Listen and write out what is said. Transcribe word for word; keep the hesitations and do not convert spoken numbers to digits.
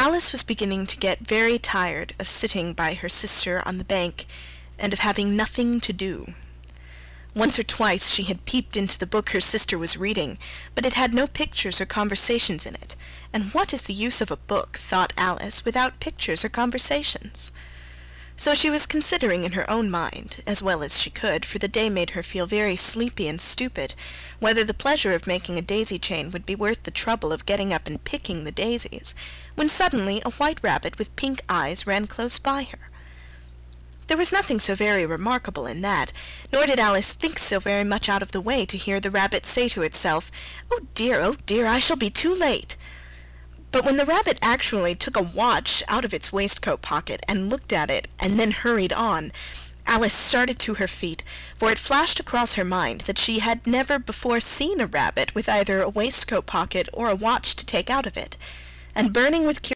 Alice was beginning to get very tired of sitting by her sister on the bank, and of having nothing to do. Once or twice she had peeped into the book her sister was reading, but it had no pictures or conversations in it, and what is the use of a book, thought Alice, without pictures or conversations? So she was considering in her own mind, as well as she could, for the day made her feel very sleepy and stupid, whether the pleasure of making a daisy chain would be worth the trouble of getting up and picking the daisies, when suddenly a white rabbit with pink eyes ran close by her. There was nothing so very remarkable in that, nor did Alice think so very much out of the way to hear the rabbit say to itself, "Oh dear, oh dear, I shall be too late." But when the rabbit actually took a watch out of its waistcoat pocket and looked at it and then hurried on, Alice started to her feet, for it flashed across her mind that she had never before seen a rabbit with either a waistcoat pocket or a watch to take out of it, and burning with